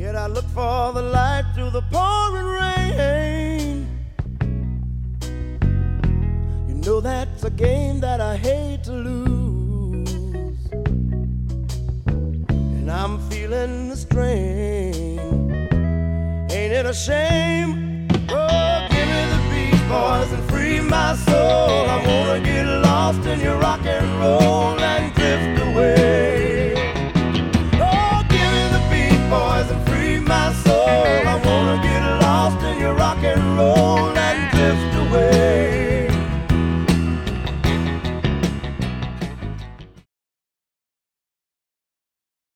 Yet I look for the light through the pouring rain. You know that's a game that I hate to lose, and I'm feeling the strain. Ain't it a shame? Oh, give me the Beach Boys and free my soul. I wanna get lost in your rock and roll and drift away. Oh, give me the Beach Boys and free my soul. I wanna get lost in your rock and roll